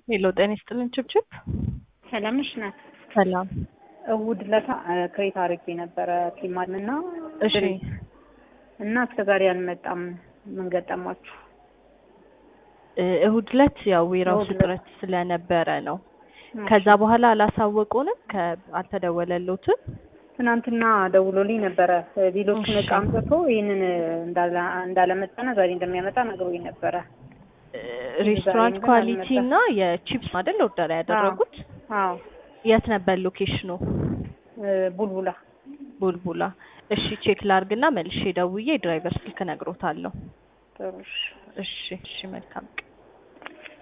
ሄሎ ጤና ይስጥልን ችብችብ። ሰላም ነሽ ናት? ሰላም። እሑድ ዕለት ክሬት አድርጌ ነበረ ቲማን እና እሺ እና እስከዛሬ አልመጣም። ምን ገጠማችሁ? እሑድ ዕለት ያው ዊራውስ እሑድ ዕለት ጥረት ስለነበረ ነው። ከዛ በኋላ አላሳወቁንም? አልተደወለልዎትም? ትናንትና ደውሎልኝ ነበረ። ሌሎችን እቃ አምጥቶ ይሄንን እንዳለመጣና ዛሬ እንደሚያመጣ ነግሮኝ ነበረ። ሬስቶራንት ኳሊቲ እና የቺፕስ አይደል ኦርደር ያደረጉት? አዎ። የት ነበር ሎኬሽኑ? ቡልቡላ። ቡልቡላ። እሺ ቼክ ላርግና መልሼ ደውዬ ድራይቨር ስልክ ነግሮታለሁ። ጥሩ። እሺ መልካም